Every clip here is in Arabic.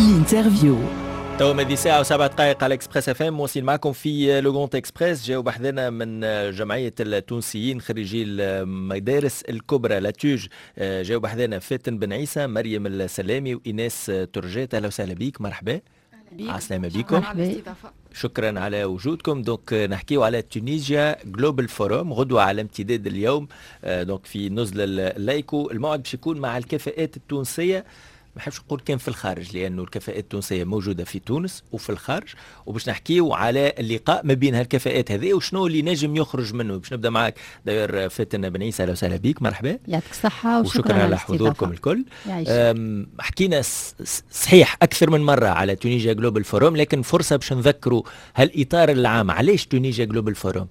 الانترفيو. تو مدي ساعة و7 دقائق على اكسبريس اف ام. موصل معكم في لو كونت اكسبريس. جاوا بحذنا من جمعية التونسيين خريجي المدارس الكبرى لاتوج. جاوا بحذنا فاتن بن عيسى، مريم السلامي وإيناس ترجات. اهلا وسهلا بيك، مرحبا. عسلامة بيكم، شكرا على وجودكم. دونك نحكيو على تونيزيا جلوبال فوروم غدوة على امتداد اليوم. دونك في نزل اللايكو. الموعد باش يكون مع الكفاءات التونسية، ما حبش نقول كان في الخارج لأنه الكفاءات التونسية موجودة في تونس وفي الخارج، وباش نحكيو على اللقاء ما بين هالكفاءات هذه وشنو اللي نجم يخرج منه. باش نبدأ معك داير فاتن بن عيسى. أهلا وسهلا بيك، مرحبا. يعطيك الصحة وشكرا على حضوركم الكل. حكينا صحيح أكثر من مرة على تونيزيا جلوبال فوروم، لكن فرصة باش نذكروا هالإطار العام. علاش تونيزيا جلوبال فوروم؟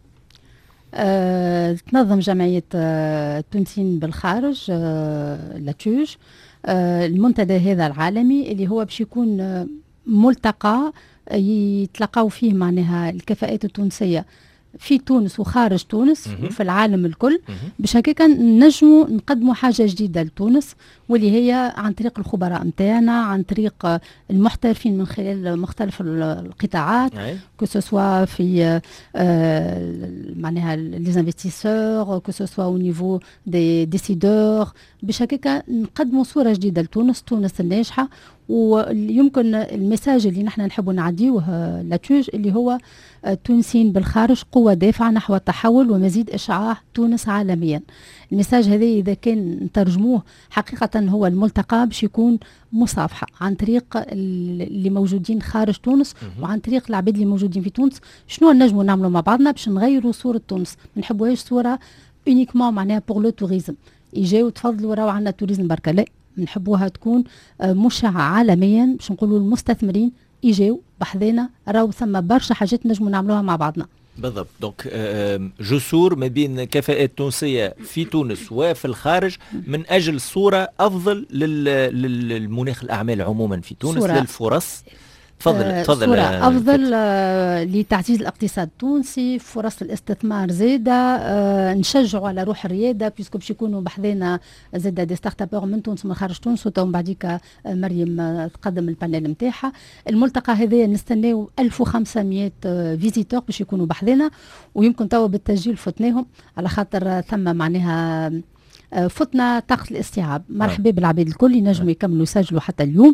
تنظم جمعية التونسيين بالخارج لاتوج المنتدى هذا العالمي اللي هو باش يكون ملتقى يتلقاو فيه معناها الكفاءات التونسية في تونس وخارج تونس وفي العالم الكل، باش هكاك نجموا نقدموا حاجة جديدة لتونس، واللي هي عن طريق الخبراء نتاعنا، عن طريق المحترفين من خلال مختلف القطاعات، كو سوسوا في معناها لي انفستيسور، كو سوسوا او نيفو دي ديسيدور، باش هكاك نقدموا صورة جديدة لتونس، تونس الناجحة. ويمكن المساج اللي نحن نحبوا نعديوه لاتوج اللي هو التونسيين بالخارج قوة دافعة نحو التحول ومزيد إشعاع تونس عالميا. المساج هذا إذا كان نترجموه حقيقة هو الملتقى باش يكون مصافحة عن طريق اللي موجودين خارج تونس وعن طريق العباد اللي موجودين في تونس. شنو نجموا نعملوا مع بعضنا باش نغيروا صورة تونس؟ ما نحبوهاش صورة اونيكمون معناها بور لو توريزم، يجيو تفضلوا راهو عندنا توريزم بركة، لا، نحبوها تكون مشعة عالميا باش نقولوا المستثمرين يجيو بحذانا، راهو ثم برشا حاجات نجموا نعملوها مع بعضنا. بالضبط. دونك جسور ما بين كفاءات تونسية في تونس وفي الخارج من أجل صورة أفضل للمناخ الأعمال عموما في تونس، للفرص. تفضل صورة أفضل لتعزيز الاقتصاد التونسي، فرص الاستثمار زادة، نشجعوا على روح الريادة بيسكو باش يكونوا بحذانا زادة دي ستارت ابور من تونس ومن خارج تونس. وتو بعديك مريم تقدم البانيل نتاعها. الملتقى هذا نستناو 1500 فيزيتور باش يكونوا بحذانا، ويمكن تو بالتسجيل فتناهم على خاطر ثم معناها فتنا طاقة الاستيعاب. مرحبا بالعباد الكل ينجموا يكملوا يسجلوا حتى اليوم.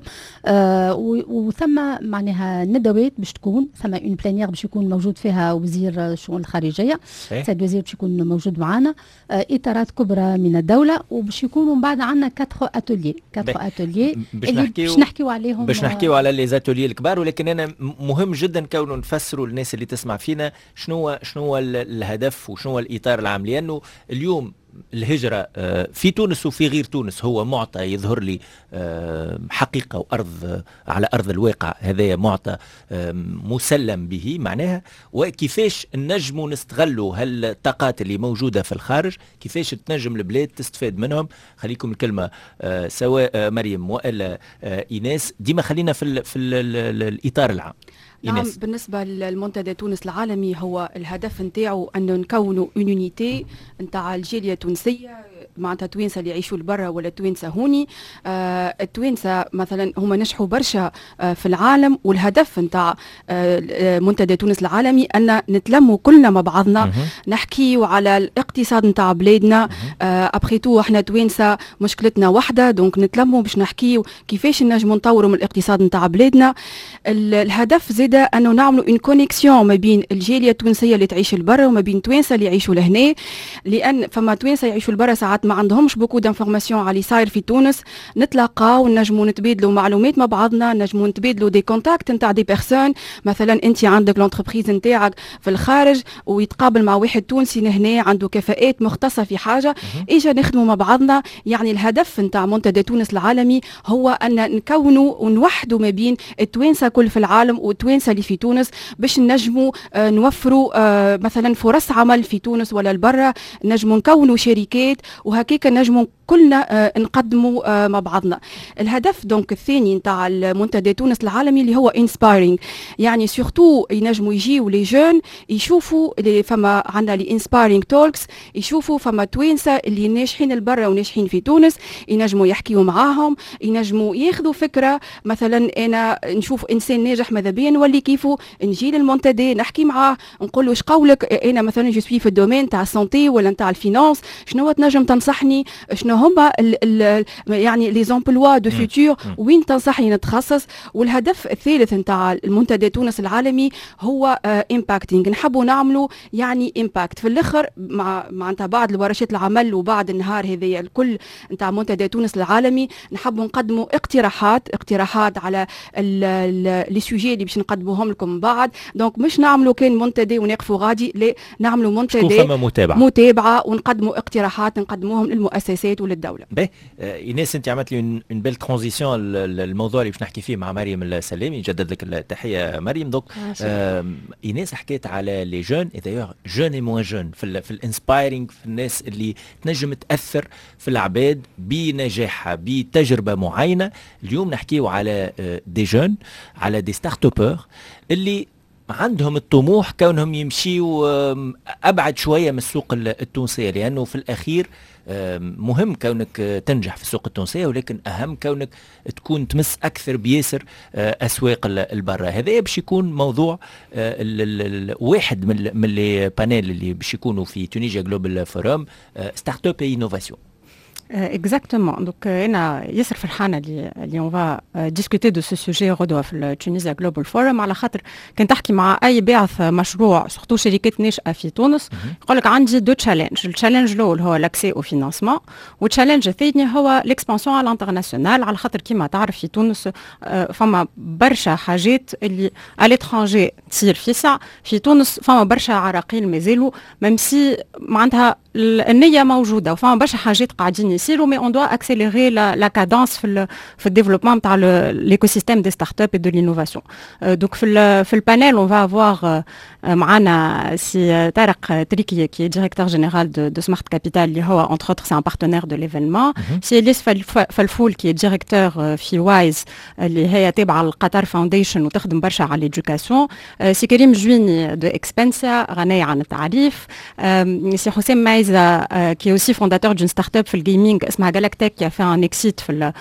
وثم معناها ندوات باش تكون ثم اون بلانيير باش يكون موجود فيها وزير الشؤون الخارجية، سيد وزير باش يكون موجود معنا، اطارات كبرى من الدولة، وباش يكونوا من بعد عندنا 4 اتوليي اللي باش نحكيو عليهم. باش نحكيو على لي زاتوليي الكبار، ولكن انا مهم جدا كونه نفسروا للناس اللي تسمع فينا شنو الهدف وشنو الاطار العام، لانه اليوم الهجرة في تونس وفي غير تونس هو معطى يظهر لي حقيقة وأرض على أرض الواقع. هذا معطى مسلم به معناها، وكيفاش نجموا نستغلوا هالطاقات اللي موجودة في الخارج، كيفاش تنجم البلاد تستفاد منهم. خليكم الكلمة سواء مريم وإلا إيناس، ديما خلينا في الإطار العام. نعم، بالنسبة للمنتدى تونس العالمي هو الهدف نتاعو أنه نكونوا يونيتي نتاع الجالية التونسية، معناتها توانسة اللي يعيشوا لبرا ولا توانسة هوني. التوانسة مثلا هما نجحوا برشا في العالم، والهدف نتاع منتدى تونس العالمي أن نتلموا كلنا مع بعضنا، نحكيوا على الاقتصاد نتاع بلادنا. أبخي تو احنا توانسة مشكلتنا واحدة، دونك نتلموا باش نحكيوا كيفاش نجموا نطوروا من الاقتصاد نتاع بلادنا. الهدف زيادة أنه نعملوا اون كونيكسيون ما بين الجالية التونسية اللي تعيش لبرا وما بين توانسة اللي يعيشوا لهنا، لأن فما توانسة يعيشوا لبرا ساعات ما عندهمش بوكو دانفورماسيون على اللي صاير في تونس. نتلاقاو ونجموا نتبادلوا معلومات مع بعضنا، نجموا نتبادلوا دي كونتاكت نتاع دي بيرسون. مثلا انت عندك لونتربريز نتاعك في الخارج ويتقابل مع واحد تونسي لهنا عنده كفاءات مختصه في حاجه، اجا نخدموا مع بعضنا. يعني الهدف نتاع منتدى تونس العالمي هو ان نكونوا ونوحدوا ما بين التوانسه كل في العالم والتوانسه اللي في تونس، باش نجموا نوفروا مثلا فرص عمل في تونس ولا لبرا، نجموا نكونوا شركات. وهكاك نجموا كلنا نقدموا مع بعضنا. الهدف دونك الثاني نتاع المنتدى تونس العالمي اللي هو انسبايرينغ، يعني سورتو ينجموا يجيو لي جون يشوفوا اللي فما عندنا لي انسبايرينغ تولكس، يشوفوا فما توانسه اللي ناجحين البرا وناجحين في تونس، ينجموا يحكيوا معاهم، ينجموا ياخذوا فكره. مثلا انا نشوف انسان ناجح ماذا بيا نولي كيفو، نجي للمنتدى نحكي معاه نقول له اش قولك، انا مثلا جو سوي في الدومين تاع السونتي ولا نتاع الفينانس، شنو تنجم تنصحني، شنو هما يعني لي زومبلوا دو فيتور، وين تنصحني نتخصص. والهدف الثالث نتاع المنتدى تونس العالمي هو امباكتينغ، نحبوا نعملوا يعني امباكت في الاخر معناتها بعد الورشات العمل وبعد النهار هذايا الكل نتاع منتدى تونس العالمي نحبوا نقدموا اقتراحات على لي سوجي اللي باش نقدموهم لكم بعد. دونك مش نعملوا كان منتدى ونقفوا غادي، لا نعملوا منتدى متابعه ونقدموا اقتراحات نقدموهم للمؤسسات وللدوله. باهي ايناس انت عملت لي اون بيل ترانزيسيون الموضوع اللي باش نحكي فيه مع مريم السلامي، نجدد لك التحيه مريم. دونك ايناس حكيت على لي جون اي دايوغ جون اي موان جون في الانسبايرينغ، في الناس اللي تنجم تاثر في العباد بنجاحها بتجربه معينه. اليوم نحكيو على دي جون، على دي ستارت ابور اللي عندهم الطموح كونهم يمشيوا أبعد شوية من السوق التونسية، لأنه في الأخير مهم كونك تنجح في السوق التونسية، ولكن أهم كونك تكون تمس أكثر بياسر أسواق البرة. هذا باش يكون موضوع واحد من اللي بانيل اللي باش يكونوا في تونيجيا جلوبال فوروم، ستارت اب انوفاسيون. Exactement. Donc, ياسر فرحانة اللي on va discuter de ce sujet غدوة في التونيزيا جلوبال فورم، على خاطر كنت تحكي مع أي باعث مشروع سورتو شركات ناشئة في تونس يقول لك عندي دو تشالنج. التشالنج الأول هو لاكسي أو فينانسمون، والتشالنج الثاني هو ليكسبانسيون على الانترناسيونال، على خاطر كيما تعرف في تونس فما برشا حاجات اللي الاترانجي تصير في ساعة، في تونس فما برشا عراقيل مازالوا ممسي معناتها النية موجودة، وفما برشا حاجات قاعدين يصيروا، مي اون دوا اكسيليري لا كادانس في الديفلوبمون تاع ليكوسيستيم دي ستارت اب دو لينوفاسيون. دوك في البانيل اون فا افوار معنا سي طارق تريكي كي ديريكتور جينيرال دو سمارت كابيتال اللي هو انتر اوتر سي ان بارتنير دو ليفينمون، سي اليس فلفول كي ديريكتور في وايز اللي هي تابعه للقطر فاونديشن وتخدم برشا على ليدوكاسيون، سي كريم جويني دو اكسبنسا غنية عن التعريف، سي حسام مايزا qui est aussi fondateur d'une start-up في الجيمنج اسمها Galactech qui a fait un exit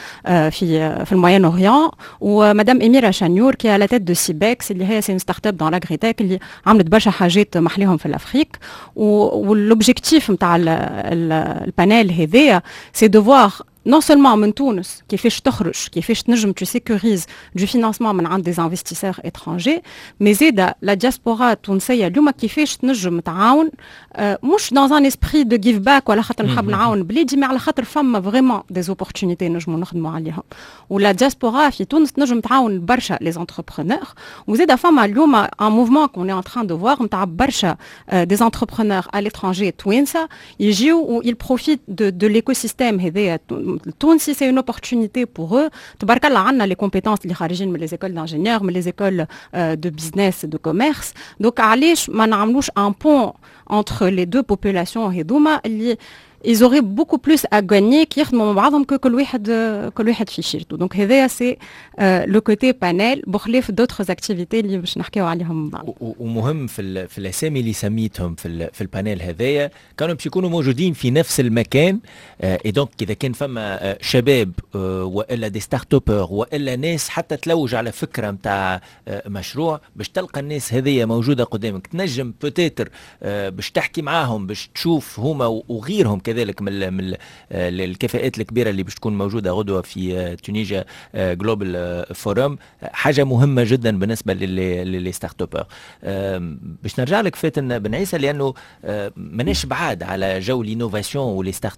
في الموين-أوريون، ومدام إميرة شانيور qui est à la tête de Cibex اللي هي c'est une start-up dans l'agritech اللي عملت برشا حاجات محليهم في الأفريق. والobjectif نتاع البانيل هذايا c'est de voir non seulement من تونس كيفاش تخرج، كيفاش تنجم تسيكوريز دو فينانسمون من عند دي انفستيسور اترانجي، مي زيدا لا دياسبورا التونسيه اليوم كيفاش تنجم تعاون، مش دون ان اسبري دو جيف باك ولا خاطر نحب نعاون بلادي، مي على خاطر فما فريمون دي زوبورتونيتي نجموا نخدموا عليهم. ولا دياسبورا في تونس تنجم تعاون برشا لي زونتربرونور، وزيدا فما اليوم ان موفمون كون ان تران دو فوار نتاع برشا دي زونتربرونور ا ليترانجي توانسه يجيو و يل بروفيت دو ليكوسيستيم هذايا التونسي. سي اون اوبورتونيتي بور eux. تبارك الله عندنا لي كومبيتونس اللي خارجين من لي زيكول دانجينيور، من لي زيكول دو بيزنس دو كوميرس. دونك علاش ما نعملوش ان بون entre les deux populations هذوما اللي ils auraient beaucoup plus à gagner كي يخدموا مع بعضهم كل واحد في شيرته. دونك هذايا سي لو كوتي بانيل بخلاف دوترز اكتيفيتي اللي باش نحكيو عليهم بعد. ومهم في الاسامي اللي سميتهم في البانيل هذايا كانوا باش يكونوا موجودين في نفس المكان. اي دونك اذا كان فما شباب والا دي ستارت ابور والا ناس حتى تلوج على فكره نتاع مشروع، باش تلقى الناس هذيا موجوده قدامك، تنجم بوتيتر باش تحكي معاهم، باش تشوف هما وغيرهم كذلك من الكفاءات الكبيره اللي باش تكون موجوده غدوه في تونيجيا جلوبال فوروم. حاجه مهمه جدا بالنسبه للي ستارت ابور. باش نرجع لك فاتن بن عيسى، لانه ماناش بعاد على جو لينوفاسيون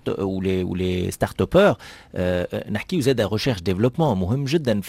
ولي ستارت ابور. نحكيو زاده ريشيرش ديفلوبمون مهم جدا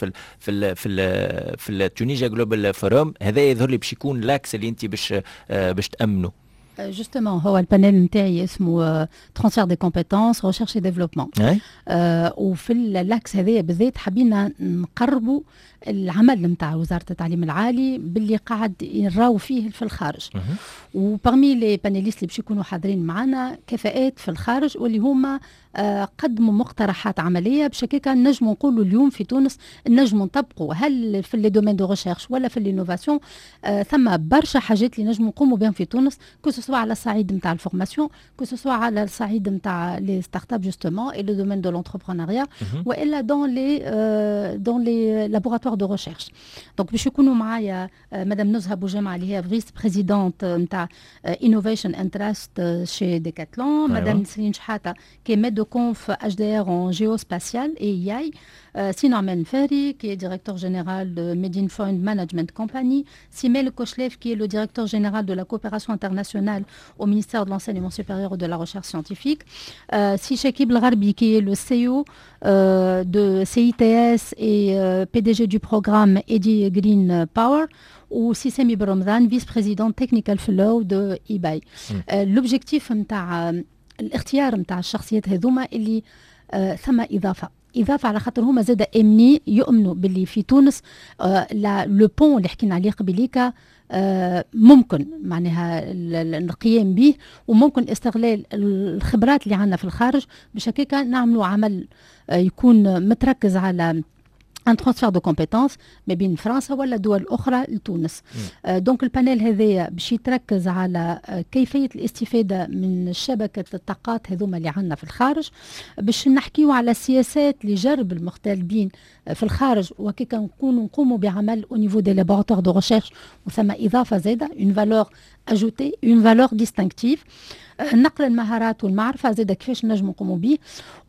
في التونيجيا جلوبال فوروم. هذا يظهر لي باش يكون لاكس اللي انت باش تامنوا. Justement, هو البانيل نتاعي اسمه ترانسفير دي كومبيتونس ريشيرش ديفلوبمون. وفي اللاكس هذايا بالذات حبينا نقربوا العمل نتاع وزارة التعليم العالي باللي قاعد يراو فيه في الخارج. وبرمي لي بانيليست اللي باش يكونوا حاضرين معنا كفاءات في الخارج واللي هما قدموا مقترحات عمليه بشكل كان نجموا نقولوا اليوم في تونس نجموا نطبقوا هل في لي دومين دو ريشيرش ولا في الانوفاسيون. ثم برشا حاجات اللي نجموا نقوموا بهم في تونس كو سوا على الصعيد نتاع الفورماسيون كو سوا على الصعيد نتاع لي ستارت اب جوستومون اي لو دومين دو لونتربرونيا والا دون لي لابوراتوار دو ريشيرش. دونك باش يكونوا معايا مدام نزهه بوجمعه اللي هي فيس بريزيدونت نتاع انوفيشن انترست شي ديكاتلون. مدام نسرين شحاته كي Conf HDR en géospatial et AI, Sinorman Ferry qui est directeur général de Medin Fund Management Company, Simel Kochlev qui est le directeur général de la coopération internationale au ministère de l'enseignement supérieur et de la recherche scientifique, Si Shakib Lgharbi qui est le CEO de CITS et PDG du programme Edi Green Power, ou Sissemi Bromzan, vice-président technical fellow de eBay. L'objectif الاختيار نتاع الشخصيات هذوما اللي ثم إضافة على خاطر هما زاد أمني يؤمنوا باللي في تونس لو بون اللي حكينا عليه قبليكا ممكن معناها القيام به وممكن استغلال الخبرات اللي عندنا في الخارج بشكل نعملوا عمل يكون متركز على ان ترانسفير دو كومبيتونس ما بين فرنسا ولا دول اخرى لتونس. دونك البانيل هذايا باش يتركز على كيفيه الاستفاده من شبكه الطاقات هذوما اللي عندنا في الخارج باش نحكيو على السياسات لجرب المغتربين في الخارج وكيف نقوموا بعمل او نيفو دي لابوراتوار دو ريشيرش وثم اضافه زاده اون فالور اجوتي اون فالور ديستينكتيف. نقل المهارات والمعرفه زاده كيفاش نجم نقوموا به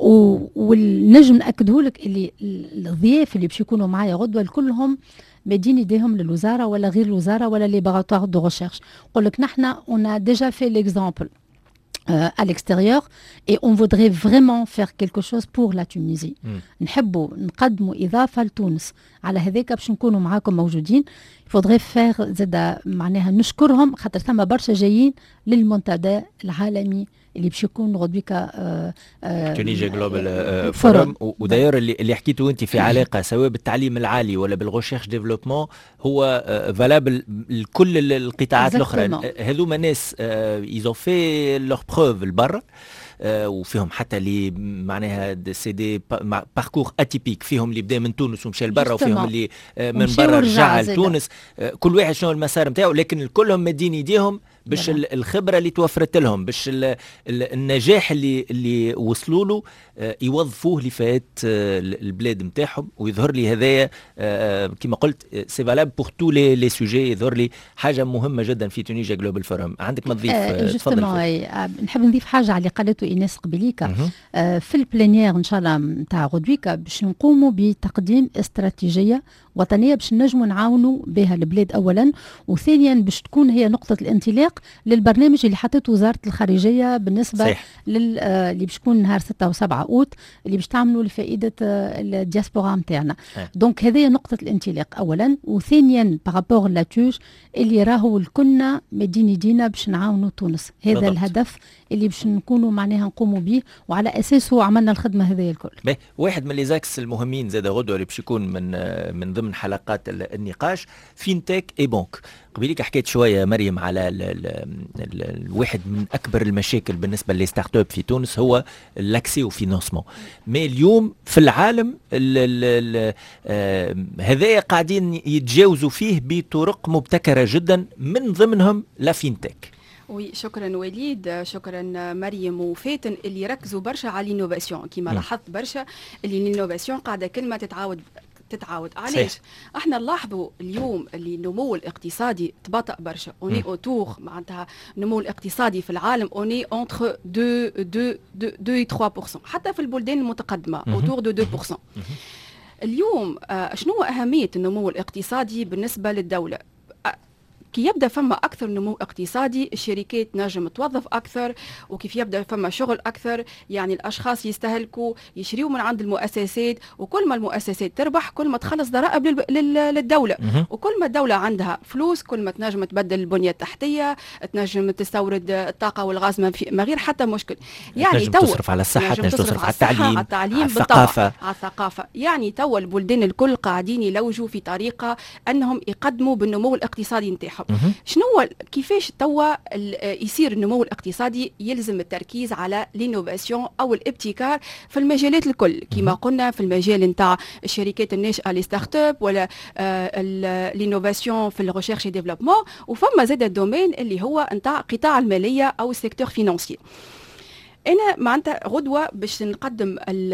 والنجم ناكدوا لك اللي الضياف اللي باش يكونوا معايا غدوه كلهم مدين ايديهم للوزاره ولا غير الوزاره ولا لي لابوراتوار دو ريشيرش. نقول لك نحن اون ا ديجا في ليكزامبل à l'extérieur et on voudrait vraiment faire quelque chose pour la Tunisie. نحبوا نقدموا إضافة لتونس على هذاك باش نكونوا معاكم موجودين. il faudrait faire زاد معناها نشكرهم خاطر ثم برشا جايين للمنتدى العالمي اللي باش يكون غدويكا تونيجيا جلوبال فورم. وداير اللي حكيته انت في علاقه سواء بالتعليم العالي ولا بالغوشيرش ديفلوبمون هو فالابل لكل القطاعات الاخرى. هذوما ناس ايزون في لوغ بروف البر وفيهم حتى اللي معناها سي دي باركور اتيبيك فيهم اللي بدا من تونس ومشى لبرا وفيهم اللي من برا رجع لتونس. كل واحد شنو المسار نتاعو لكن كلهم مادين ايديهم باش الخبره اللي توفرت لهم باش النجاح اللي وصلوا له يوظفوه لفئات البلاد نتاعهم. ويظهر لي هذايا كما قلت سي فالاب بور تو لي سوجي. يظهر لي حاجه مهمه جدا في تونيجيا جلوبال فورم. عندك ما تضيف؟ تفضل. نحب نضيف حاجه على قالته ايناس قبليكا في البلانيير ان شاء الله نتاع غدويكا باش نقوموا بتقديم استراتيجيه وطنيه باش نجموا نعاونوا بها البلاد اولا وثانيا باش تكون هي نقطه الانطلاق للبرنامج اللي حطته وزاره الخارجيه بالنسبه اللي باش يكون نهار 6 و7 اوت اللي باش تعملوا لفائده الدياسبورا نتاعنا. دونك هذه نقطه الانطلاق اولا وثانيا بارابور لاتوج اللي راهو الكلنا مدين يدينا باش نعاونوا تونس. هذا بالضبط. الهدف اللي باش نكونوا معناها نقوموا به وعلى اساسه عملنا الخدمه هذه الكل. واحد من لي زاكس المهمين زاد غدوه اللي باش يكون من ضمن حلقات النقاش فينتك اي بنك. قبيلك حكيت شويه مريم على الواحد من اكبر المشاكل بالنسبه لي ستارت اب في تونس هو لاكسي وفينانسمون. مي اليوم في العالم هذايا قاعدين يتجاوزوا فيه بطرق مبتكره جدا من ضمنهم لا فينتك. وي شكرا وليد، شكرا مريم وفاتن اللي ركزوا برشا على الانوفاسيون. كما لاحظت برشا اللي الانوفاسيون قاعده كلمه تتعاود. علاش؟ احنا نلاحظوا اليوم اللي النمو الاقتصادي تباطأ برشا. اوني اوتور معناتها النمو الاقتصادي في العالم اوني اونتر 2 3%، حتى في البلدان المتقدمه اوتور دو 2%. اليوم شنو اهميه النمو الاقتصادي بالنسبه للدوله؟ كي يبدا فما اكثر نمو اقتصادي الشركات نجم توظف اكثر، وكيف يبدا فما شغل اكثر يعني الاشخاص يستهلكوا يشريوا من عند المؤسسات، وكل ما المؤسسات تربح كل ما تخلص ضرائب للدوله، وكل ما الدوله عندها فلوس كل ما تنجم تبدل البنيه التحتيه، تنجم تستورد الطاقه والغاز ما غير حتى مشكل. يعني تنجم تصرف على الصحه، تنجم تصرف على التعليم، على الثقافه، على الثقافه. يعني توا البلدان الكل قاعدين يلوجوا في طريقه انهم يقدموا بالنمو الاقتصادي نتاعهم. شنو كيفاش توا يصير النمو الاقتصادي؟ يلزم التركيز على لينوفاسيون او الابتكار في المجالات الكل، كما قلنا في المجال نتاع الشركات الناشئه لي ستارت اب، ولا لينوفاسيون في الريشيرش اي ديفلوبمون، وفما زاد الدومين اللي هو نتاع قطاع الماليه او السيكتور فينانسي. أنا معناتها غدوة باش نقدم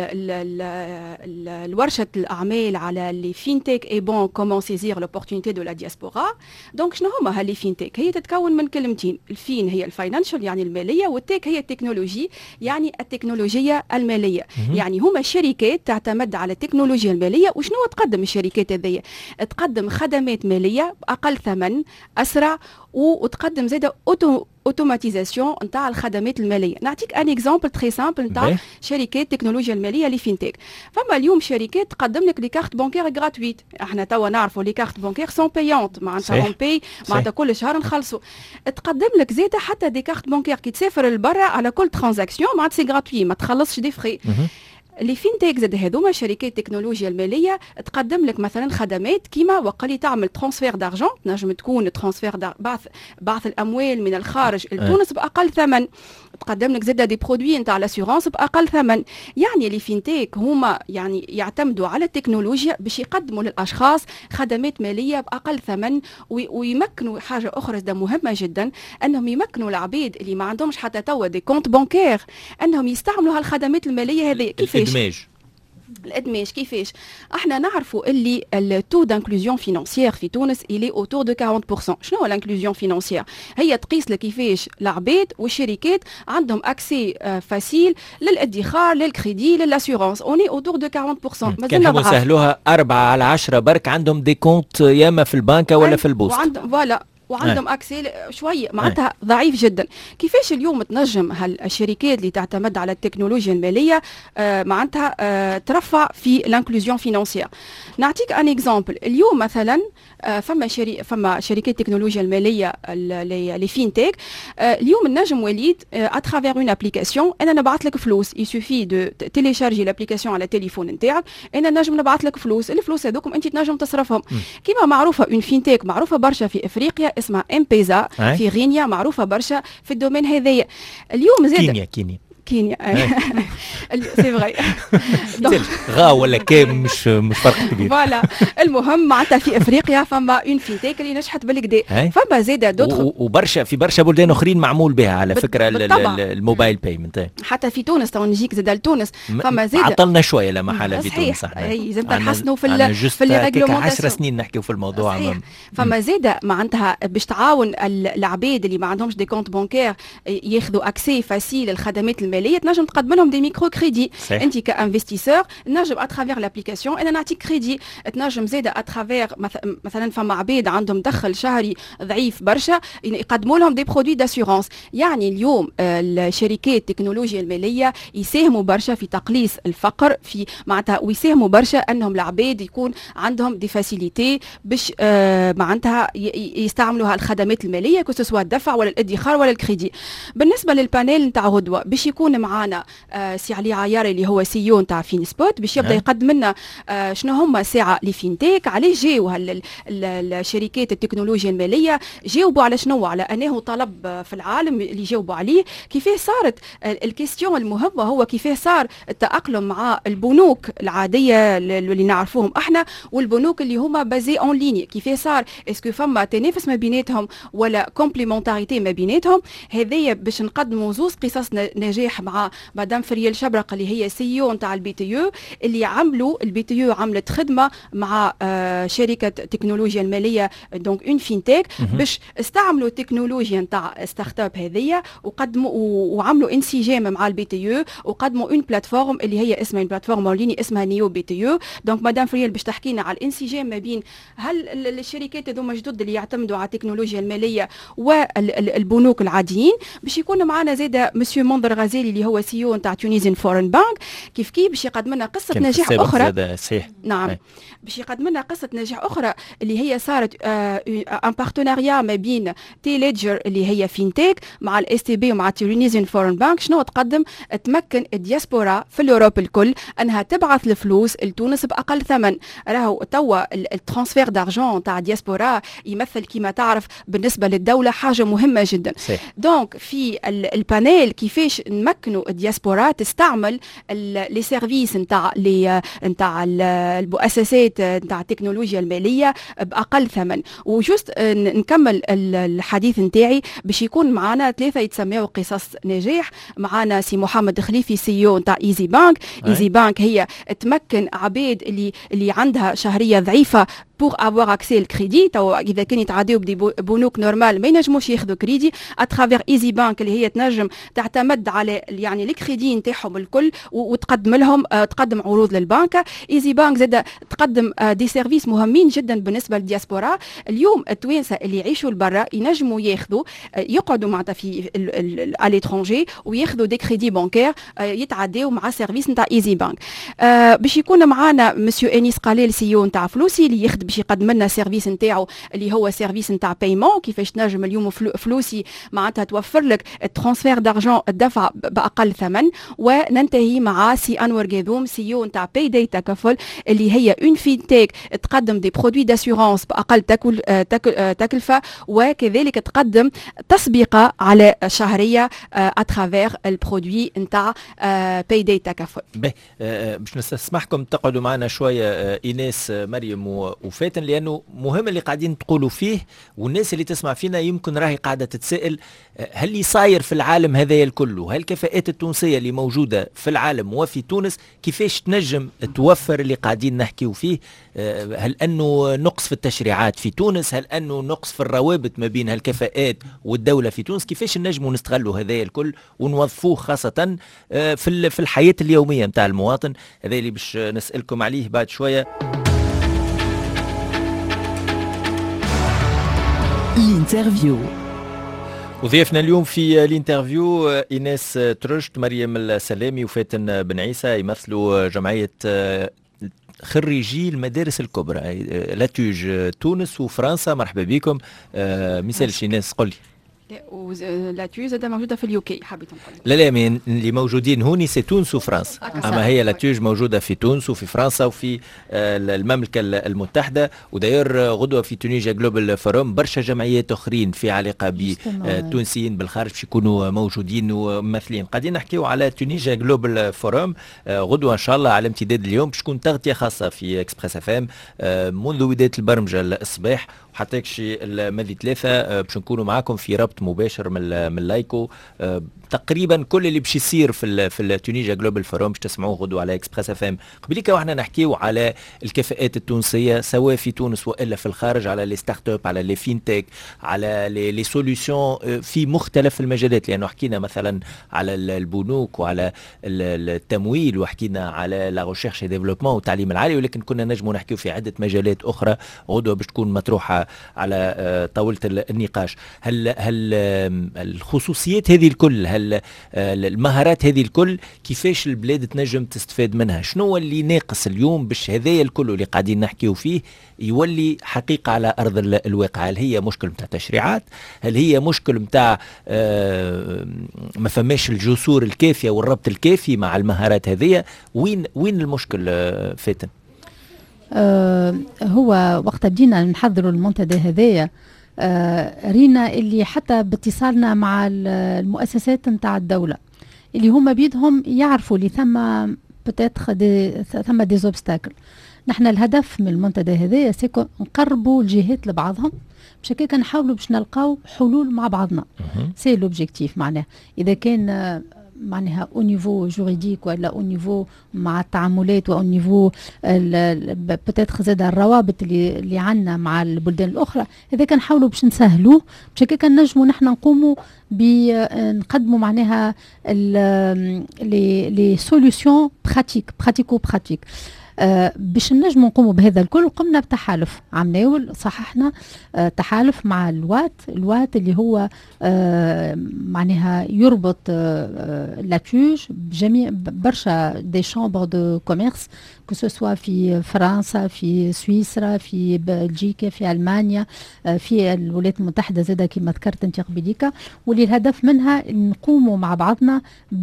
الورشة الأعمال على لي فينتك اي بون كومون سيزير لوبورتونيتي دو لا دياسبورا. دونك شنو هما هاللي فينتك؟ هي تتكون من كلمتين، الفين هي الفاينانشال يعني المالية، والتك هي التكنولوجي يعني التكنولوجية المالية. يعني هما شركات تعتمد على التكنولوجيا المالية. وشنو تقدم الشركات هذيا؟ تقدم خدمات مالية بأقل ثمن، أسرع، وتقدم زاده اوتوماتيزاسيون نتاع الخدمات الماليه. نعطيك ان اكزامبل تري سامبل نتاع شركات التكنولوجيا الماليه لي فينتك. فما اليوم شركات تقدم لك لي كارت بانكير غراتويت. احنا توا نعرفوا لي كارت بانكير سون بايونت، معناتها اون باي، معناتها كل شهر نخلصوا. تقدم لك زاده حتى دي كارت بانكير كي تسافر لبرا على كل ترانزاكسيون معناتها سي غراتوي، ما تخلصش دي فري. اللي فينتك زاد هذوما شركات التكنولوجيا الماليه تقدم لك مثلا خدمات كيما وقالي تعمل ترانسفير دارجون، نجم تكون ترانسفير بعث الاموال من الخارج لتونس باقل ثمن. تقدم لك زاده دي برودوي نتاع لاسيورونس باقل ثمن. يعني اللي فينتك هما يعني يعتمدوا على التكنولوجيا باش يقدموا للاشخاص خدمات ماليه باقل ثمن، ويمكنوا حاجه اخرى ده مهمه جدا، انهم يمكنوا العبيد اللي ما عندهمش حتى توا دي كونت بانكير انهم يستعملوا هالخدمات الماليه هذه. كيفاش الادماج؟ كيفاش؟ احنا نعرفوا اللي التو دانكلوزيون فينانسيير في تونس الي اوتور دو 40%. شنو هو الانكلوزيون فينانسيير؟ هي تقيس لك كيفاش العباد والشركات عندهم اكسي فاسيل للادخار، للكريدي، للاسيورونس. اوني اوتور دو 40%. مازلنا نحبوا نسهلوها 4 على 10 برك عندهم دي كونت يا اما في البنكه ولا في البوست، وعندهم فوالا وعندهم اكسي شويه معناتها ضعيف جدا. كيفاش اليوم تنجم هالشركات اللي تعتمد على التكنولوجيا الماليه معناتها ترفع في لانكلوزيون فينانسيير؟ نعطيك ان اكزامبل. اليوم مثلا فما شركات التكنولوجيا الماليه لي فينتك. اليوم النجم وليد اترافير اون ابليكاسيون انا نبعث لك فلوس، يسوفي دو تيليشارجي لابليكاسيون على التليفون نتاعك، انا نجم نبعث لك فلوس، الفلوس هذوكم انت تنجم تصرفهم. كيما معروفه اون فينتك معروفه برشا في افريقيا اسمها امبيزا في غينيا، معروفه برشا في الدومين هذايا. اليوم زاد كينيا سي فغي غا ولا كام مش فرق كبير. فوالا المهم معناتها في افريقيا فما اون فينتك اللي نجحت بالكدا. فما زاده دوتر وبرشا في برشا بلدان اخرين معمول بها على فكره الموبايل بايمنت. حتى في تونس تو نجيك زاد لتونس فما زاده عطلنا شويه لا محاله في تونس. اي زاد نحسنوا في الريغلومونطاسيون 10 سنين نحكيو في الموضوع. فما زاده معناتها باش تعاون العباد اللي ما عندهمش دي كونت بانكير ياخذوا اكسي فاسيل للخدمات الماليه، تنجم تقدم لهم دي ميكرو كريدي. انت كانفستيسور نجم اترافير لابليكاسيون انا نعطيك كريدي. تنجم زاده اترافير مثلا فما عباد عندهم دخل شهري ضعيف برشا يقدموا لهم دي برودوي داسيورونس. يعني اليوم الشركات التكنولوجيا الماليه يساهموا برشا في تقليص الفقر، في معناتها ويساهموا برشا انهم العباد يكون عندهم دي فاسيليتي باش معناتها يستعملوا هالخدمات الماليه كو سوا الدفع ولا الادخار ولا الكريدي. بالنسبه للبانيل نتاع غدوه باش يكون معنا سي علي عياري اللي هو سيو نتاع فين سبوت باش يبدا يقدم لنا شنو هما ساعه لي فينتك، علاش جاو الشركات التكنولوجيا الماليه، جاوبوا على شنو، على انه طلب في العالم اللي جاوبوا عليه. كيفاش صارت الكيستيون المهمه هو كيفاش صار التاقلم مع البنوك العاديه اللي نعرفوهم احنا والبنوك اللي هما بازي اون ليني، كيفاش صار اسكو فما تنافس ما بيناتهم ولا كومبليمونتاريتي ما بيناتهم. هذايا باش نقدموا زوز قصص نجاح امبارح مع مدام فريال شبرق اللي هي CEO نتاع البي تي يو، اللي عملوا البي تي يو عملت خدمه مع شركه تكنولوجيا الماليه دونك اون فينتك باش استعملوا التكنولوجيا نتاع ستارت اب هذيا وقدموا وعملوا انسجام مع البي تي يو وقدموا اون بلاتفورم اللي هي اسمها بلاتفورم اونلاين اسمها نيو بي تي يو. دونك مدام فريال باش تحكي لنا على الانسجام ما بين هل الشركات هذوما جدد اللي يعتمدوا على التكنولوجيا الماليه والبنوك العاديين. باش يكون معنا زاده مسيو منذر غزالي اللي هو CEO نتاع تونيزيان فورن بانك، كيف باش يقدم لنا قصه نجاح اخرى. نعم باش يقدم لنا قصه نجاح اخرى اللي هي صارت ان بارتناريا ما بين تي ليدجر اللي هي فينتك مع الاس تي بي ومع تونيزيان فورن بانك. شنو تقدم؟ تمكن الدياسبورا في الاوروب الكل انها تبعث الفلوس لتونس باقل ثمن. راهو توا الترانسفير دارجون تاع الدياسبورا يمثل كما تعرف بالنسبه للدوله حاجه مهمه جدا. دونك في البانيل كيفاش نمكنوا الدياسبورا تستعمل لي سيرفيس نتاع المؤسسات نتاع التكنولوجيا الماليه باقل ثمن. وجوست نكمل الحديث نتاعي باش يكون معنا ثلاثه يتسموا قصص نجاح. معنا سي محمد خليفي CEO نتاع ايزي بانك. ايزي بانك هي تمكن عباد اللي عندها شهريه ضعيفه pour avoir accès الكريدي. تو اذا كان يتعداو بنوك نورمال ما ينجموش ياخذوا كريدي اترافير ايزي بانك اللي هي تنجم تعتمد على يعني الكريدي نتاعهم الكل وتقدم لهم تقدم عروض للبنك. ايزي بانك زاد تقدم دي سيرفيس مهمين جدا بالنسبه للدياسبورا. اليوم التوانسه اللي يعيشوا لبرا ينجموا ياخذوا يقعدوا معناتها في على ليترونجي وياخذوا دي كريدي بانكير يتعداو مع سيرفيس نتاع ايزي بانك. باش يكون معنا مسيو انيس قليل CEO نتاع فلوسي اللي يخدم باش يقدم لنا سيرفيس نتاعو اللي هو سيرفيس نتاع بايمون. كيفاش تنجم اليوم فلوسي معناتها توفر لك الترانسفير دارجون الدفع باقل ثمن. وننتهي مع سي انور قاذوم CEO نتاع باي داي تكفل اللي هي اون فينتك تقدم دي برودوي داسيورونس باقل تكلفه وكذلك تقدم تسبيقه على شهريه اترافير البرودوي نتاع باي داي تكفل. باش نسمحكم تقعدوا معنا شويه ايناس مريم وفاتن لانه مهم اللي قاعدين تقولوا فيه والناس اللي تسمع فينا يمكن راهي قاعده تتساءل هل اللي صاير في العالم هذايا الكل هل الكفاءات التونسيه اللي موجوده في العالم وفي تونس كيفاش تنجم توفر اللي قاعدين نحكيو فيه. هل انه نقص في التشريعات في تونس؟ هل انه نقص في الروابط ما بين هالكفاءات والدوله في تونس؟ كيفاش نجموا نستغلوا هذايا الكل ونوظفوه خاصه في الحياه اليوميه نتاع المواطن؟ هذا اللي باش نسالكم عليه بعد شويه. الانترفيو. وضيفنا اليوم في الانترفيو ايناس ترشت، مريم السلامي وفاتن بن عيسى يمثلوا جمعيه خريجي المدارس الكبرى لاتوج تونس وفرنسا. مرحبا بكم. مثال ايناس قولي. لاتوج زاد موجوده في اليوكي حبيت نقول. لا من اللي موجودين هوني سي تونس وفرنسا. اما هي لاتوج موجوده في تونس وفي فرنسا وفي المملكه المتحده. وداير غدوه في تونيجيا جلوبال فوروم برشا جمعيات اخرين في علاقه بالتونسيين بالخارج باش يكونوا موجودين وممثلين. قاعدين نحكيو على تونيجيا جلوبال فوروم غدوه ان شاء الله على امتداد اليوم باش تكون تغطيه خاصه في اكسبريس اف ام منذ بدايه البرمجه الصباح وحتى شي الماضي ثلاثه باش نكونوا معاكم في ربط مباشر من لايكو. تقريبا كل اللي باش يصير في التونيجيا جلوبال فوروم باش تسمعوه غدوه على اكسبريس اف ام. قبليك واحنا نحكيو على الكفاءات التونسيه سواء في تونس والا في الخارج، على لي ستارت اب، على لي فينتك، على لي سوليوشن في مختلف المجالات. لانه حكينا مثلا على البنوك وعلى التمويل وحكينا على لا ريشيرش اي ديفلوبمون والتعليم العالي، ولكن كنا نجموا نحكيو في عده مجالات اخرى غدوه باش تكون مطروحه على طاوله النقاش. هل الخصوصيات هذه الكل، هل المهارات هذه الكل كيفاش البلاد تنجم تستفاد منها؟ شنو اللي ناقص اليوم باش هذايا الكل اللي قاعدين نحكيو فيه يولي حقيقة على أرض الواقع؟ هل هي مشكل متاع تشريعات؟ هل هي مشكل متاع ما فماش الجسور الكافية والربط الكافي مع المهارات هذه؟ وين المشكل فاتن؟ هو وقت بدينا نحضروا المنتدى هذايا رينا اللي حتى باتصالنا مع المؤسسات نتاع الدولة اللي هما بيدهم يعرفوا اللي ثم دي زوبستاكل. نحن الهدف من المنتدى هذايا سيكون نقربوا الجهات لبعضهم باش هكاك نحاولوا باش نلقاو حلول مع بعضنا. سي لوبجيكتيف معناه. اذا كان معناها او نيفو جوريديك ولا او نيفو مع التعاملات او نيفو بتاتخ زاد الروابط اللي عندنا مع البلدان الاخرى، هذا كنحاولوا باش نسهلوه باش هكا كنجموا نحن نقوموا نقدموا معناها لي سوليوشن براتيكو باش نجموا نقوموا بهذا الكل. قمنا بتحالف عمناول صححنا تحالف مع الوات اللي هو معناها يربط لاتوج بجميع برشا دي شامبر دو كوميرس كو في فرنسا، في سويسرا، في بلجيكا، في المانيا، في الولايات المتحده زاده كما ذكرت انت قبيليكا، واللي الهدف منها نقوموا مع بعضنا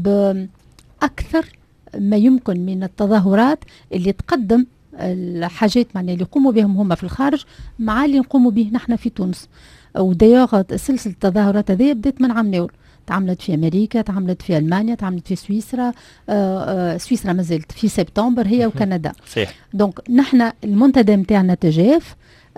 باكثر ما يمكن من التظاهرات اللي تقدم الحاجات معناها اللي يقوموا بهم هم في الخارج مع اللي نقوموا به نحن في تونس. ودايوغ سلسله التظاهرات هذه بدات من عام ناول، تعملت في امريكا، تعملت في المانيا، تعملت في سويسرا، سويسرا ما زالت في سبتمبر هي وكندا. صحيح. دونك نحن المنتدى نتاعنا تجاف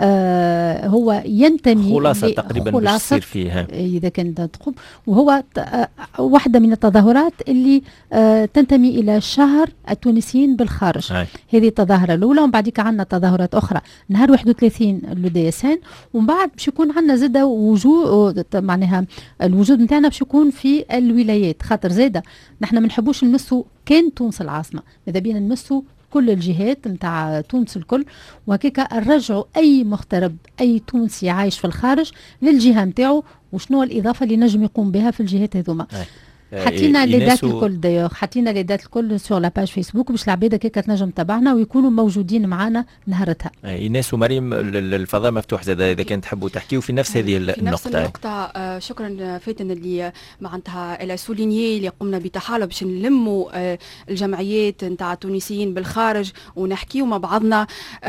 هو ينتمي خلاصة تقريبا باش تصير فيها إذا كانت تقوم، وهو واحدة من التظاهرات اللي تنتمي إلى شهر التونسيين بالخارج. هذه التظاهرة الأولى، ومن بعد عندنا تظاهرات أخرى نهار 31 لوديسان، ومن بعد باش يكون عندنا زادة وجود معناها الوجود نتاعنا باش يكون في الولايات، خاطر زادة نحن ما نحبوش نمسوا كان تونس العاصمة، ماذا بينا نمسوا كل الجهات نتاع تونس الكل، وهكاك نرجعوا اي مغترب اي تونسي عايش في الخارج للجهه نتاعو، وشنو الاضافه اللي نجم يقوم بها في الجهات هذوما. حطينا لي دات الكل دايوغ، حطينا لي دات الكل سور لا باج فيسبوك باش العباد هكاك تنجم تتابعنا ويكونوا موجودين معنا نهارتها. ايناس ومريم الفضاء مفتوح زاد اذا كان تحبوا تحكيوا في نفس هذه النقطه. نفس النقطه. شكرا فاتن اللي معناتها الى سولينيي اللي قمنا بتحالف باش نلموا الجمعيات نتاع التونسيين بالخارج ونحكيوا مع بعضنا،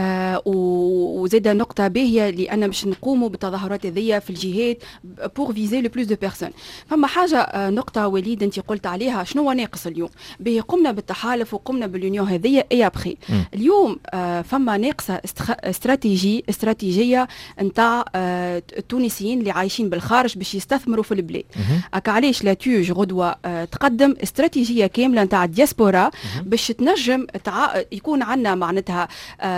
وزاد نقطه باهيه لان باش نقوموا بالتظاهرات هذيا في الجهات بور فيزي لو بلوس دو بيرسون. فما حاجه نقطه وليد انت قلت عليها، شنو هو ناقص اليوم؟ به قمنا بالتحالف وقمنا باليونيون هذيا اي ابخي اليوم فما ناقصه استراتيجيه نتاع التونسيين اللي عايشين بالخارج باش يستثمروا في البلاد. هكا علاش لاتوج غدوه تقدم استراتيجيه كامله نتاع الدياسبورا باش تنجم يكون عندنا معناتها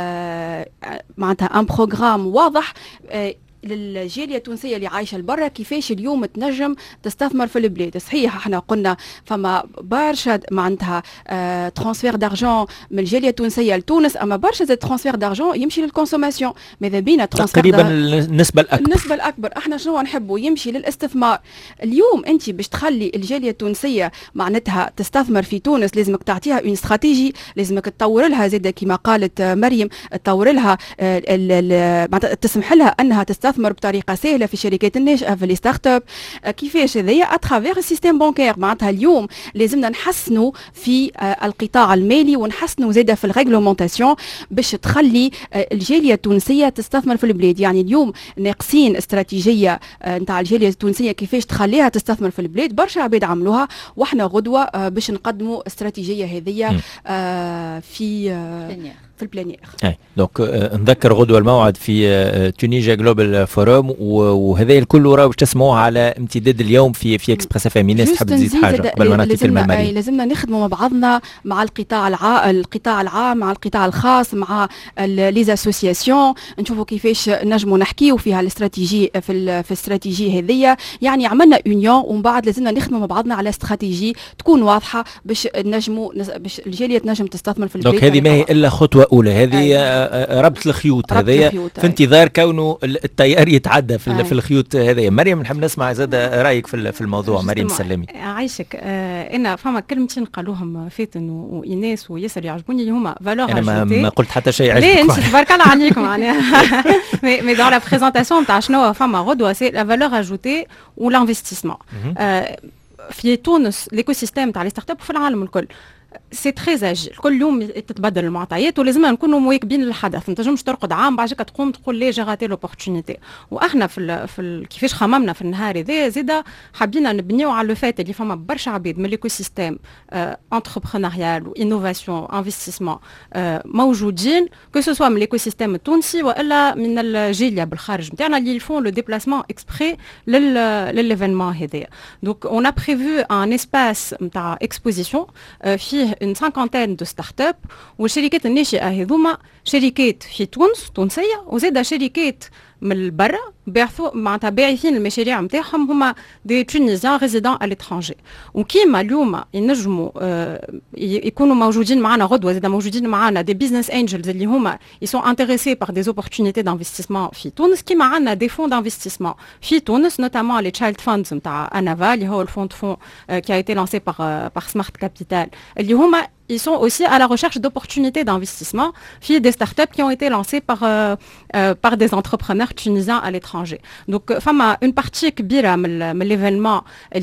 ان بروغرام واضح للجاليه التونسيه اللي عايشه لبرا كيفاش اليوم تنجم تستثمر في البلاد. صحيح احنا قلنا فما برشا معناتها ترانسفير دارجون من الجاليه التونسيه لتونس، اما برشا زاد ترانسفير دارجون يمشي للكونسوماسيون، ماذا بينا ترانسفير تقريبا النسبه الاكبر. احنا شنو نحبوا يمشي للاستثمار. اليوم انت باش تخلي الجاليه التونسيه معناتها تستثمر في تونس لازمك تعطيها اون استراتيجي، لازمك تطور لها زاد كما قالت مريم، تطور لها تسمح لها انها تستثمر بطريقه سهله في الشركات الناشئه في لي ستارت اب. كيفاش هذايا اترافير السيستم بانكير. معناتها اليوم لازمنا نحسنوا في القطاع المالي ونحسنوا زاده في الريغلومونتاسيون باش تخلي الجاليه التونسيه تستثمر في البلاد. يعني اليوم ناقصين استراتيجيه نتاع الجاليه التونسيه كيفاش تخليها تستثمر في البلاد، برشا عباد عملوها وحنا غدوه باش نقدموا استراتيجيه هذيا في البلانير. دونك نذكر غدوه الموعد في تونيجيا جلوبال فوروم، وهذا الكل راهو باش تسمعوه على امتداد اليوم في اكسبريس اف ام. ناس تحب تزيد حاجه قبل ما نعطي كلمه لمريم؟ لازمنا نخدموا مع بعضنا مع القطاع العام مع القطاع الخاص مع لي اسوسياسيون، نشوفوا كيفاش نجموا نحكيوا فيها الاستراتيجي في الاستراتيجيه هذيا. يعني عملنا يونيون ومن بعد لازمنا نخدموا مع بعضنا على استراتيجي تكون واضحه باش نجموا باش الجاليه تنجم تستثمر في البلاد. دونك هذه ما هي الا خطوه اولى، هذه ربط الخيوط هذايا في انتظار كونه التيار يتعدى في الخيوط هذايا. مريم نحب نسمع زاد رايك في الموضوع. مريم سلمي. عايشك. انا فما كلمتين قالوهم فاتن وايناس وياسر يعجبوني اللي هما فالور انا ما قلت حتى شيء عجبك. لا انت تبارك الله عليكم معناها مي دون لا بريزونطاسيون تاع شنو فما غدوه سي لا فالور اجوتي والانفستيسمون في تونس. ليكو سيستيم تاع لي ستارت اب وفي العالم الكل سي تري اجيل، كل يوم تتبدل المعطيات ولازم نكونوا مواكبين للحدث. ما تنجمش ترقد عام بعد هكا تقوم تقول لي جي غاتي لوبورتونيتي. واحنا كيفاش خممنا في النهار هذا زيدا حابين نبنيو على لو فات اللي فما برشا عباد من ليكو سيستيم انتربرونيال وانوفاسيون انفستيسمون موجودين، كو سو سوا من ليكو سيستيم التونسي والا من الجاليه بالخارج نتاعنا اللي يفون لو ديبلاسمون اكسبري لليفينمون هذايا. دونك اون ا بريفو ان اسباس نتاع اكسبوزيسيون فيه une cinquantaine de start-up والشركات الناشئة هذوما شركات في تونسية وزيدا شركات من برا معناتها باعثين المشاريع نتاعهم هما دي تونيزيان ريزيدون على لترونجي. وكيما اليوم ينجموا يكونوا موجودين معنا غدوه زيدا موجودين معنا دي بيزنس انجلز اللي هما يسون انتريسي بار دي اوبورتونيتي دانفستيسمون في تونس، كيما عندنا دي فون دانفستيسمون في تونس نوتامون لي تشايلد فاندز نتاع انافا اللي هو الفون qui a été lancé par Smart Capital اللي هما ils sont aussi à la recherche d'opportunités d'investissement في des startups qui ont été lancées par des entrepreneurs tunisiens à l'étranger. Donc فما une partie كبيرة من l'événement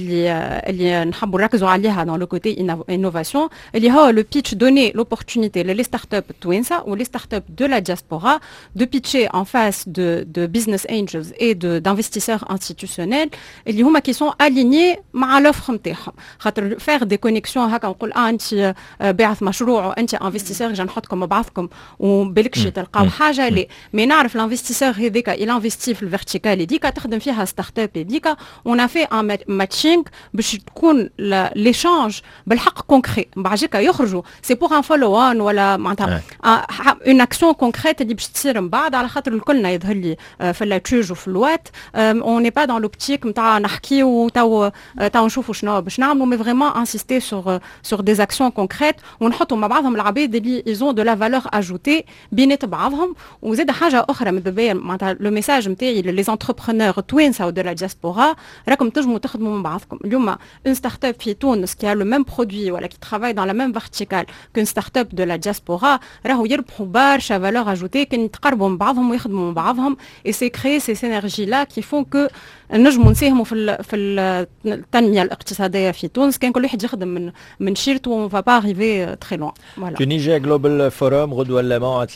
اللي نحبوا نركزوا عليها dans le côté innovation اللي هو le pitch donner l'opportunité les startups التوانسة ou les startups de la diaspora de pitcher en face de business angels et d'investisseurs institutionnels اللي هما qui sont alignés مع l'offre نتاعهم. خاطر faire des connexions هكا نقول انت باعث مشروع وانت انفستيسور جا نحطكم مع بعضكم وبالكش تلقاو حاجه لي مي نعرف الانفستيسور هذيك الانفستي في الفيرتيكال هذيك تخدم فيها ستارت اب هذيك اون في ان ماتشينغ باش تكون ليشانج بالحق كونكري بعد هكا يخرجوا سي بور ان فولو اون ولا معناتها اون اكسيون كونكريت اللي باش تصير من بعد على خاطر الكلنا يظهر لي في اللاتوج وفي الوات اون ني با دون لوبتيك نتاع نحكيو تو نشوفوا شنو باش نعملوا مي فريمون انسيستي sur des actions concrètes ونحطوا مع بعضهم العباد اللي يزون دو لا فالور اجوتي بينات بعضهم. وزاد حاجه اخرى مذبيه معناتها لو ميساج نتاعي لي زونتربرونور توانسه ودو لا دياسبورا راكم تنجموا تخدموا مع بعضكم. اليوم اون ستارت اب في تونس كي لو ميم برودوي ولا كي ترافاي دون لا ميم فيرتيكال كون ستارت اب دو لا دياسبورا راهو يربحوا برشا فالور اجوتي كان يتقربوا من بعضهم ويخدموا مع بعضهم اي سي كري سي سينرجي لا كي فون كو نجموا نساهموا في التنميه الاقتصاديه في تونس. كان كل واحد يخدم من شيرته اون فا با اريفي تري لون. تونيجيا جلوبال فوروم غدوه اللماء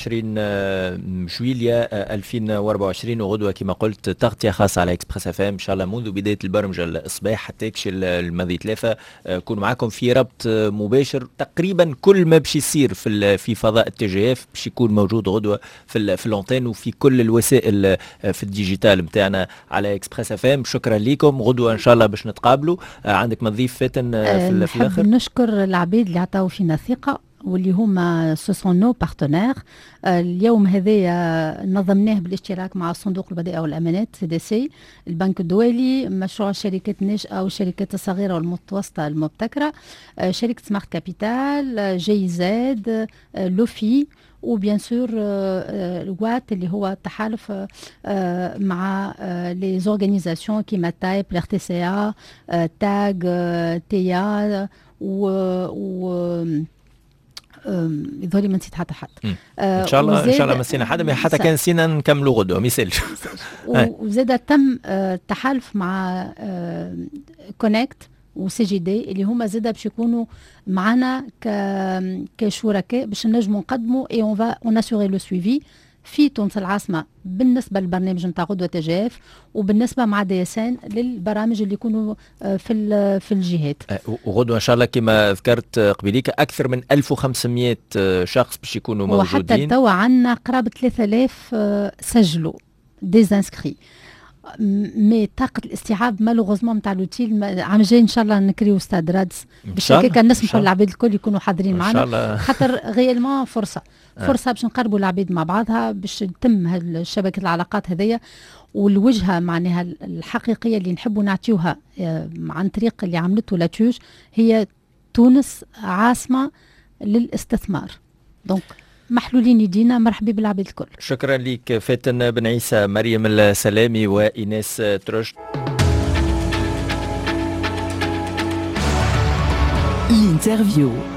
23 جويلية 2024 وغدوه كما قلت تغطيه خاصه على اكسبريس اف ام ان شاء الله منذ بدايه البرمجه الصباح حتى يكشي الماضي 3 نكون معاكم في ربط مباشر. تقريبا كل ما باش يصير في فضاء التي جي اف باش يكون موجود غدوه في اللونتين وفي كل الوسائل في الديجيتال نتاعنا على اكسبريس اف ام. شكرا لكم. غدوه ان شاء الله باش نتقابلوا. عندك ما تضيف فاتن في الاخر؟ نشكر العباد اللي عطاو فينا ثقه واللي هما سوسون نو بارتنير. اليوم هذايا نظمناه بالاشتراك مع صندوق البضائع والامانات سي دي سي، البنك الدولي، مشروع الشركات الناشئه والشركات الصغيره والمتوسطه المبتكره، شركه سمارت كابيتال، جي زاد، لوفي، وبيان سور الوات اللي هو التحالف مع لي زورغانيزاسيون كيما تايب، الار تي سي ا، تاج، تيا يظهر ما نسيت حتى حد. ان شاء الله مسينا حدا حتى كان نسينا نكملوا غدوه ما يسالش. وزاد تم التحالف مع كونكت وسي جي دي اللي هما زاد باش يكونوا معنا كشركاء باش نجموا نقدموا اي اون اسوري لو سويفي في تونس العاصمه بالنسبه للبرنامج نتاع غدوه تي جي اف وبالنسبه مع دي اس ان للبرامج اللي يكونوا في الجهات. وغدوه ان شاء الله كما ذكرت قبيليك اكثر من 1500 شخص باش يكونوا موجودين. وحتى توا عندنا قرابه 3000 سجلوا ديزانسكري. مي طاقه الاستيعاب مالوغوزمون نتاع لوتيل عام جاي ان شاء الله نكريو ستاد رادس باش هكاك نسمحوا للعباد الكل يكونوا حاضرين معنا خاطر غيالمون فرصه باش نقربوا العباد مع بعضها باش تتم شبكه العلاقات هذيا والوجهه معناها الحقيقيه اللي نحبوا نعطيوها عن طريق اللي عملته لاتوج هي تونس عاصمه للاستثمار. دونك محلولين يدينا. مرحبا بالعباد الكل. شكرا لك فاتن بن عيسى، مريم السلامي وإيناس ترشد. الانترفيو.